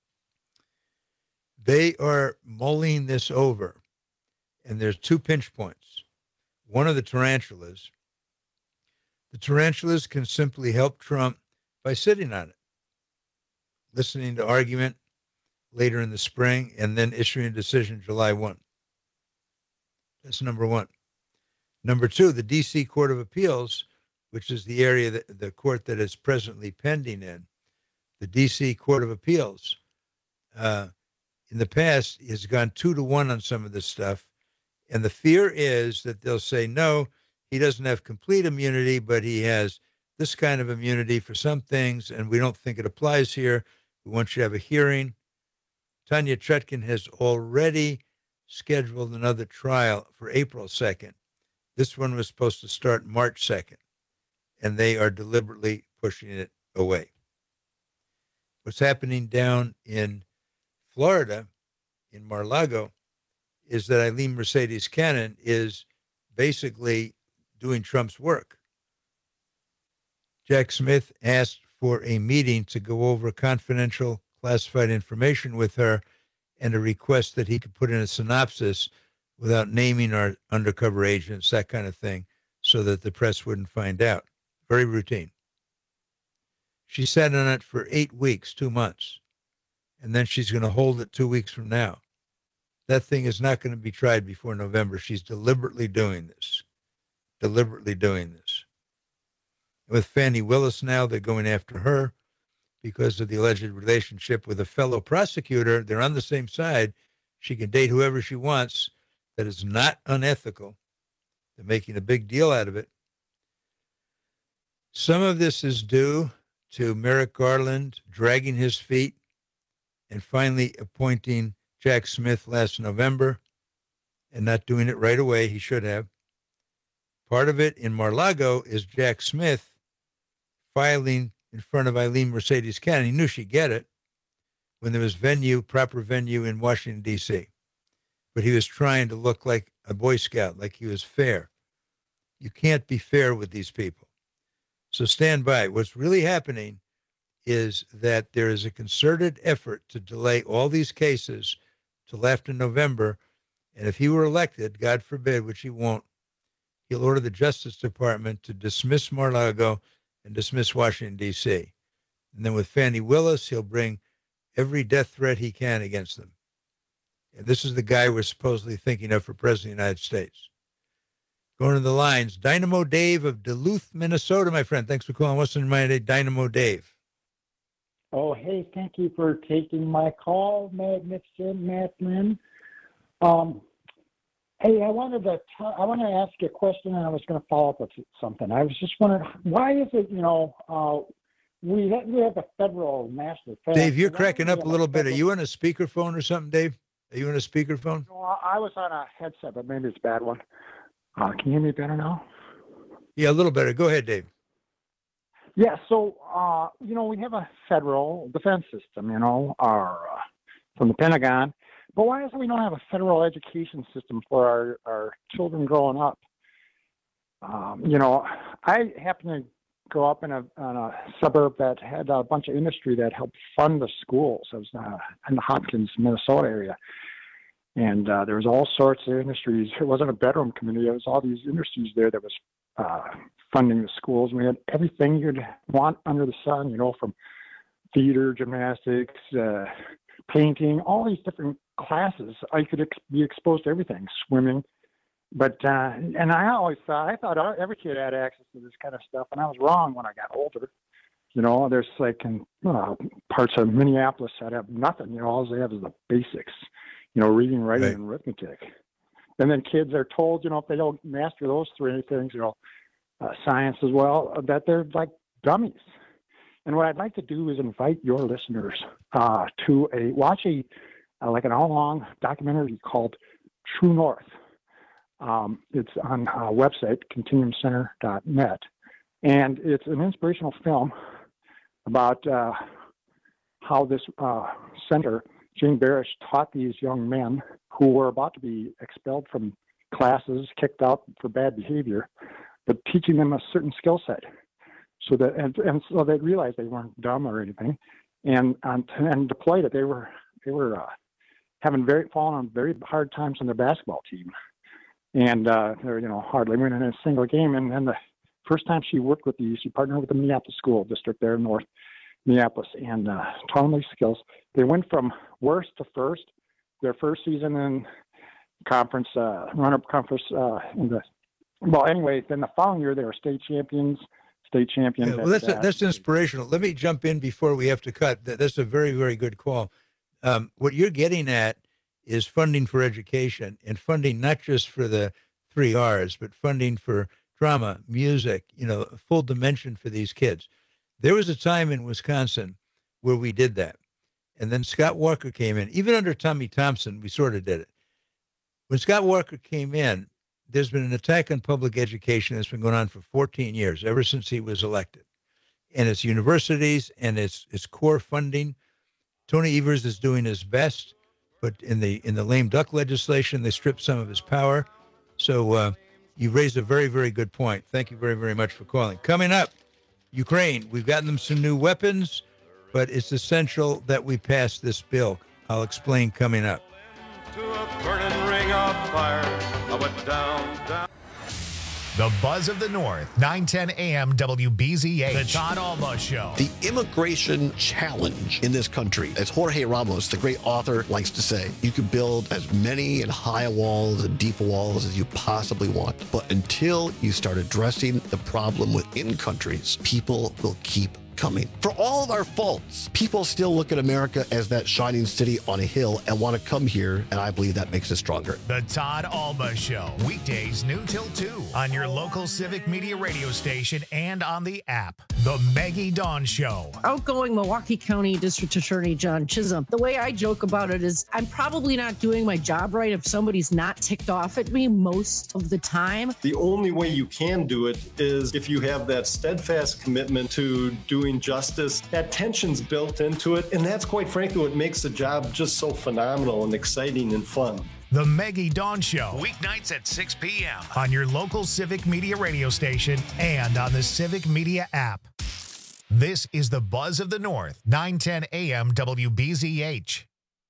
They are mulling this over. And there's two pinch points. One of the tarantulas. The tarantulas can simply help Trump by sitting on it, listening to argument later in the spring, and then issuing a decision July first. That's number one. Number two, the D C Court of Appeals, which is the area, that, the court that is presently pending in, the D C Court of Appeals, uh, in the past has gone two to one on some of this stuff. And the fear is that they'll say, no, he doesn't have complete immunity, but he has this kind of immunity for some things, and we don't think it applies here. We want you to have a hearing. Tanya Chutkin has already scheduled another trial for April second. This one was supposed to start March second, and they are deliberately pushing it away. What's happening down in Florida, in Mar-a-Lago, is that Eileen Mercedes Cannon is basically doing Trump's work. Jack Smith asked for a meeting to go over confidential classified information with her and a request that he could put in a synopsis without naming our undercover agents, that kind of thing, so that the press wouldn't find out. Very routine. She sat on it for eight weeks, two months, and then she's going to hold it two weeks from now. That thing is not going to be tried before November. She's deliberately doing this, deliberately doing this. With Fannie Willis now, they're going after her because of the alleged relationship with a fellow prosecutor. They're on the same side. She can date whoever she wants. That is not unethical. They're making a big deal out of it. Some of this is due to Merrick Garland dragging his feet and finally appointing Jack Smith last November and not doing it right away. He should have. Part of it in Mar-a-Lago is Jack Smith filing in front of Eileen Mercedes Cannon. He knew she'd get it when there was venue, proper venue in Washington, D C But he was trying to look like a Boy Scout, like he was fair. You can't be fair with these people. So stand by. What's really happening is that there is a concerted effort to delay all these cases till after November. And if he were elected, God forbid, which he won't, he'll order the Justice Department to dismiss Mar-a-Lago and dismiss Washington, D C And then with Fannie Willis, he'll bring every death threat he can against them. And this is the guy we're supposedly thinking of for President of the United States. Going to the lines, Dynamo Dave of Duluth, Minnesota, my friend. Thanks for calling. What's in my day, Dynamo Dave? Oh, hey, thank you for taking my call, Magnificent Matt Lynn. Um, hey, I wanted to t- I want to ask you a question, and I was going to follow up with something. I was just wondering, why is it, you know, uh, we have, we have a federal national. Dave, you're cracking up a little bit. Are you on a speakerphone or something, Dave? Are you on a speakerphone? No, I was on a headset, but maybe it's a bad one. Uh, can you hear me better now? Yeah, a little better. Go ahead, Dave. Yeah, so, uh, you know, we have a federal defense system, you know, our, uh, from the Pentagon. But why is it we don't have a federal education system for our, our children growing up? Um, you know, I happen to grow up in a, in a suburb that had a bunch of industry that helped fund the schools. I was uh, in the Hopkins, Minnesota area. And uh, there was all sorts of industries. It wasn't a bedroom community. It was all these industries there that was uh, funding the schools. And we had everything you'd want under the sun, you know, from theater, gymnastics, uh, painting, all these different classes. I could ex- be exposed to everything, swimming. But, uh, and I always thought, I thought every kid had access to this kind of stuff. And I was wrong when I got older. You know, there's like in uh, parts of Minneapolis that have nothing. You know, all they have is the basics. You know, reading, writing, right. and arithmetic. And then kids are told, you know, if they don't master those three things, you know, uh, science as well, that they're like dummies. And what I'd like to do is invite your listeners uh, to a watch a uh, like an hour-long documentary called True North. Um, it's on our website, continuum center dot net, and it's an inspirational film about uh, how this uh, center. Jane Barish taught these young men who were about to be expelled from classes, kicked out for bad behavior, but teaching them a certain skill set, so that and, and so they realized they weren't dumb or anything, and and, and deployed it. They were they were uh, having very fallen on very hard times on their basketball team, and uh, they were you know hardly winning a single game. And then the first time she worked with these, she partnered with the Minneapolis School District there in North Minneapolis, and uh, taught them these skills. They went from worst to first. Their first season in conference, uh, run-up conference uh, in the well. Anyway, then the following year they were state champions. State champions. Yeah, well, that's a, that's inspirational. Let me jump in before we have to cut. That's a very very good call. Um, what you're getting at is funding for education, and funding not just for the three R's, but funding for drama, music. You know, a full dimension for these kids. There was a time in Wisconsin where we did that. And then Scott Walker came in. Even under Tommy Thompson, we sort of did it. When Scott Walker came in, there's been an attack on public education that's been going on for fourteen years, ever since he was elected. and its universities and its its core funding. Tony Evers is doing his best, but in the in the lame duck legislation, they stripped some of his power. So uh, you raised a very, very good point. Thank you very, very much for calling. Coming up, Ukraine. We've gotten them some new weapons, but it's essential that we pass this bill. I'll explain coming up. To a burning ring of fire, I went down, down. The Buzz of the North, nine ten A M W B Z H. The Todd Alba Show. The immigration challenge in this country, as Jorge Ramos, the great author, likes to say, you can build as many and high walls and deep walls as you possibly want. But until you start addressing the problem within countries, people will keep coming. For all of our faults, people still look at America as that shining city on a hill and want to come here, and I believe that makes us stronger. The Todd Alba Show, weekdays noon till two on your local Civic Media radio station and on the app. The Maggie Dawn Show. Outgoing Milwaukee County District Attorney John Chisholm. The way I joke about it is I'm probably not doing my job right if somebody's not ticked off at me most of the time. The only way you can do it is if you have that steadfast commitment to doing justice. That tension's built into it, and that's quite frankly what makes the job just so phenomenal and exciting and fun. The Maggie Dawn Show, weeknights at six p.m. on your local Civic Media radio station and on the Civic Media app. This is the Buzz of the North, nine ten A M W B Z H.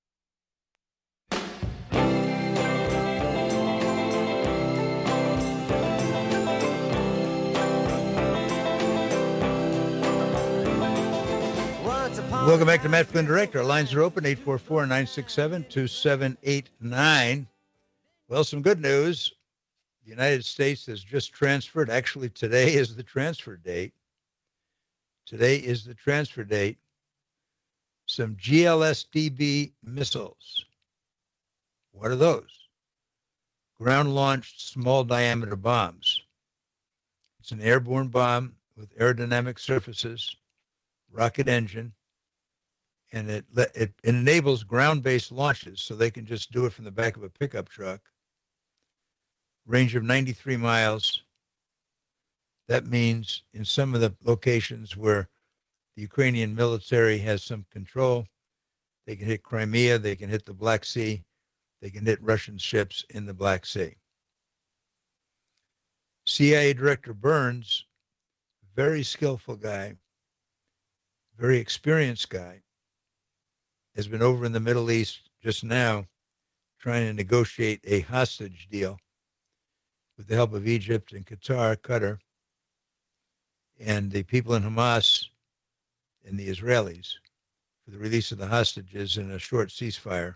Welcome back to Matt Flynn Direct. Our lines are open, eight four four, nine six seven, two seven eight nine. Well, some good news. The United States has just transferred. Actually, today is the transfer date. Today is the transfer date. Some G L S D B missiles. What are those? Ground-launched small-diameter bombs. It's an airborne bomb with aerodynamic surfaces, rocket engine, and it, it it enables ground-based launches, so they can just do it from the back of a pickup truck. Range of ninety-three miles. That means in some of the locations where the Ukrainian military has some control, they can hit Crimea, they can hit the Black Sea, they can hit Russian ships in the Black Sea. C I A Director Burns, very skillful guy, very experienced guy, has been over in the Middle East just now trying to negotiate a hostage deal with the help of Egypt and Qatar, Qatar, and the people in Hamas and the Israelis for the release of the hostages in a short ceasefire.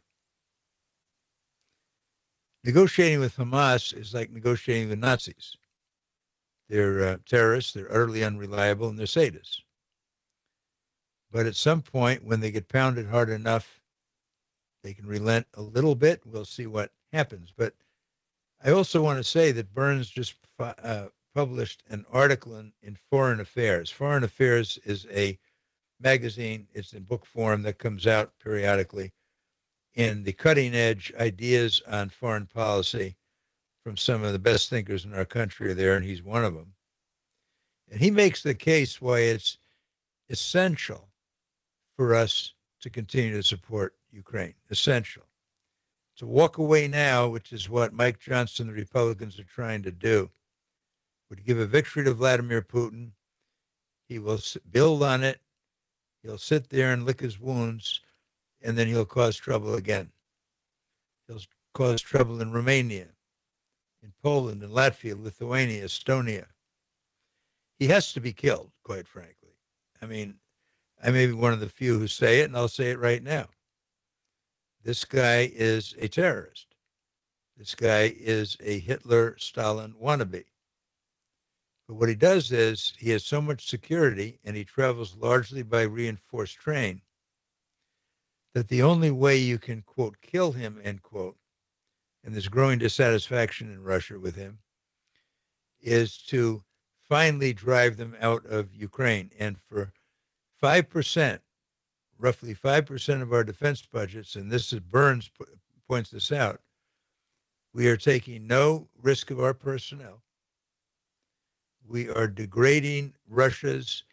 Negotiating with Hamas is like negotiating with Nazis. They're uh, terrorists, they're utterly unreliable, and they're sadists. But at some point, when they get pounded hard enough, they can relent a little bit. We'll see what happens. But I also want to say that Burns just uh, published an article in, in Foreign Affairs. Foreign Affairs is a magazine. It's in book form that comes out periodically. In the cutting edge ideas on foreign policy from some of the best thinkers in our country are there, and he's one of them. And he makes the case why it's essential for us to continue to support Ukraine. Essential. To walk away now, which is what Mike Johnson and the Republicans are trying to do, would give a victory to Vladimir Putin. He will build on it. He'll sit there and lick his wounds, and then he'll cause trouble again. He'll cause trouble in Romania, in Poland, in Latvia, Lithuania, Estonia. He has to be killed, quite frankly. I mean, I may be one of the few who say it, and I'll say it right now. This guy is a terrorist. This guy is a Hitler-Stalin wannabe. But what he does is he has so much security, and he travels largely by reinforced train, that the only way you can, quote, kill him, end quote, and there's growing dissatisfaction in Russia with him, is to finally drive them out of Ukraine. And for five percent, roughly five percent of our defense budgets, and this is Burns points this out, we are taking no risk of our personnel. We are degrading Russia's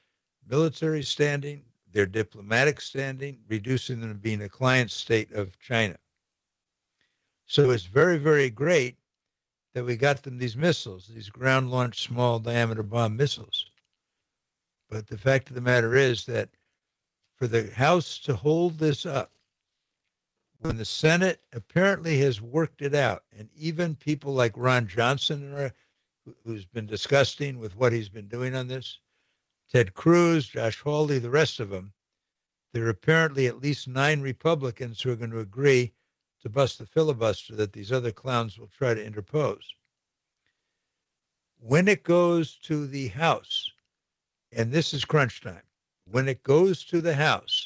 military standing, their diplomatic standing, reducing them to being a client state of China. So it's very, very great that we got them these missiles, these ground-launched small-diameter bomb missiles. But the fact of the matter is that for the House to hold this up, when the Senate apparently has worked it out, and even people like Ron Johnson, who's been disgusting with what he's been doing on this, Ted Cruz, Josh Hawley, the rest of them, there are apparently at least nine Republicans who are going to agree to bust the filibuster that these other clowns will try to interpose. When it goes to the House, and this is crunch time, when it goes to the House,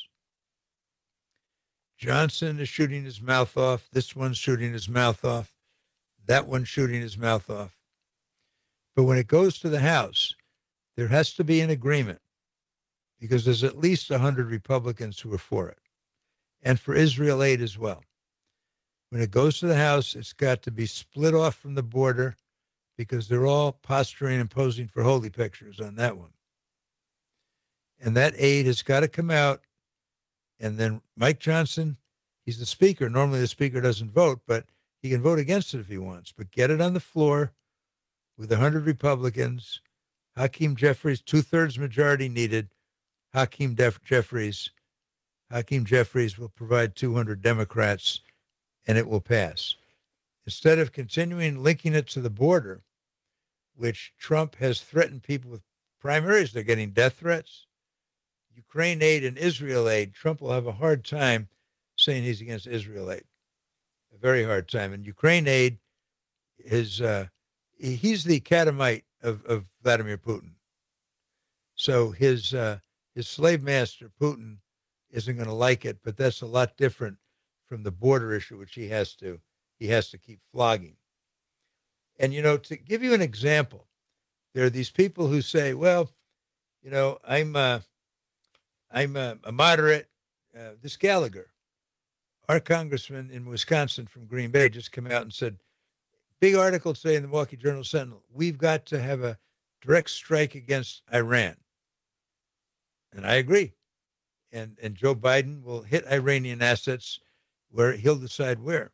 Johnson is shooting his mouth off, this one's shooting his mouth off, that one's shooting his mouth off. But when it goes to the House, there has to be an agreement because there's at least one hundred Republicans who are for it, and for Israel aid as well. When it goes to the House, it's got to be split off from the border because they're all posturing and posing for holy pictures on that one. And that aid has got to come out. And then Mike Johnson, he's the speaker. Normally the speaker doesn't vote, but he can vote against it if he wants. But get it on the floor with one hundred Republicans. Hakeem Jeffries, two-thirds majority needed. Hakeem Def- Jeffries, Hakeem Jeffries will provide two hundred Democrats, and it will pass. Instead of continuing linking it to the border, which Trump has threatened people with primaries, they're getting death threats. Ukraine aid and Israel aid, Trump will have a hard time saying he's against Israel aid. A very hard time. And Ukraine aid is, uh, he's the catamite of, of Vladimir Putin. So his uh, his slave master, Putin, isn't going to like it, but that's a lot different from the border issue, which he has to he has to keep flogging. And, you know, to give you an example, there are these people who say, well, you know, I'm uh, I'm a, a moderate. Uh, this Gallagher, our congressman in Wisconsin from Green Bay, just came out and said, big article today in the Milwaukee Journal Sentinel, we've got to have a direct strike against Iran. And I agree. And, and Joe Biden will hit Iranian assets where he'll decide where.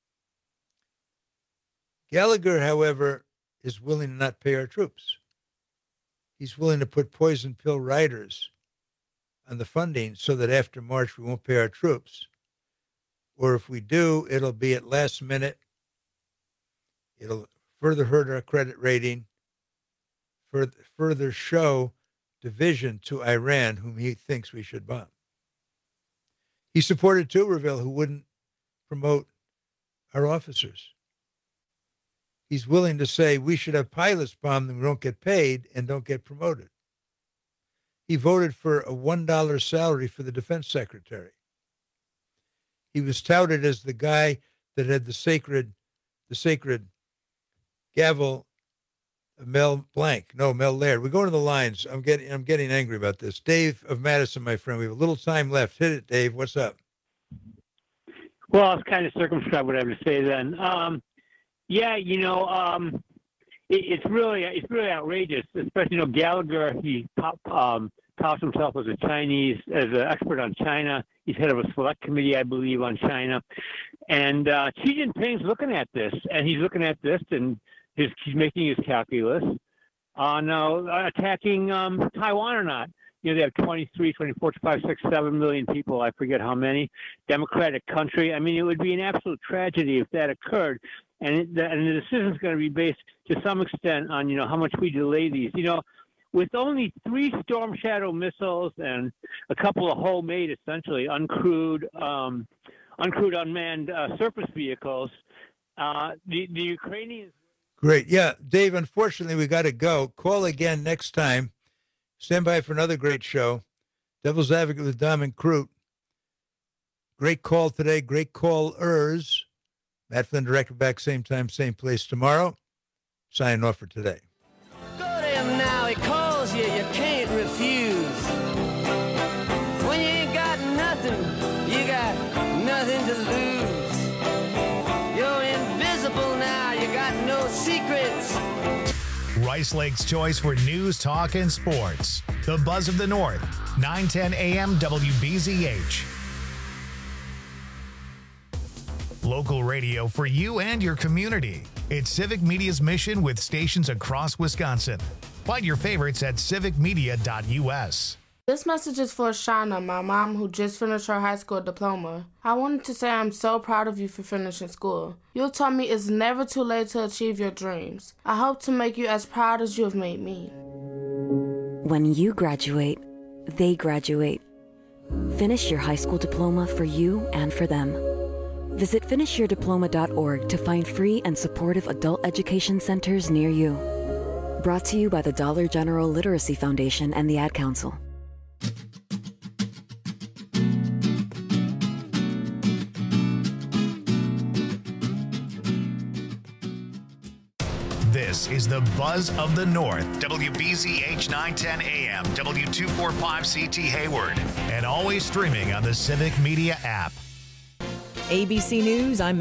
Gallagher, however, is willing to not pay our troops. He's willing to put poison pill riders on the funding so that after March we won't pay our troops. Or if we do, it'll be at last minute. It'll further hurt our credit rating, further, further show division to Iran, whom he thinks we should bomb. He supported Tuberville, who wouldn't promote our officers. He's willing to say we should have pilots bomb them who don't get paid and don't get promoted. He voted for a one dollar salary for the defense secretary. He was touted as the guy that had the sacred, the sacred gavel of Mel Blanc. No, Mel Laird. We're going to the lines. I'm getting, I'm getting angry about this. Dave of Madison, my friend. We have a little time left. Hit it, Dave. What's up? Well, it's kind of circumscribed what I have to say then. Um, yeah, you know, um, it, it's really, it's really outrageous. Especially, you know, Gallagher. He pop, um, touts himself as a Chinese, as an expert on China. He's head of a select committee, I believe, on China. And uh, Xi Jinping's looking at this, and he's looking at this, and his, he's making his calculus on uh, attacking um, Taiwan or not. You know, they have twenty-three, twenty-four, twenty-five, six, seven million people. I forget how many. Democratic country. I mean, it would be an absolute tragedy if that occurred. And, it, the, and the decision is going to be based to some extent on, you know, how much we delay these. You know, with only three Storm Shadow missiles and a couple of homemade, essentially uncrewed, um, uncrewed unmanned uh, surface vehicles, uh, the, the Ukrainians. Great. Yeah, Dave, unfortunately, we got to go. Call again next time. Stand by for another great show. Devil's Advocate with Dom and Crute. Great call today. Great callers. Matt Flynn, director, back same time, same place tomorrow. Signing off for today. Go to him now. He calls you. You can't refuse. When you ain't got nothing, you got nothing to lose. You're invisible now. You got no secrets. Rice Lake's choice for news, talk, and sports. The Buzz of the North, nine ten A M W B Z H. Local radio for you and your community. It's Civic Media's mission with stations across Wisconsin. Find your favorites at civic media dot U S. This message is for Shauna, my mom who just finished her high school diploma. I wanted to say I'm so proud of you for finishing school. You taught me it's never too late to achieve your dreams. I hope to make you as proud as you have made me. When you graduate, they graduate. Finish your high school diploma for you and for them. Visit finish your diploma dot org to find free and supportive adult education centers near you. Brought to you by the Dollar General Literacy Foundation and the Ad Council. This is the Buzz of the North, W B Z H nine ten A M, W two forty-five C T Hayward, and always streaming on the Civic Media app. A B C News, I'm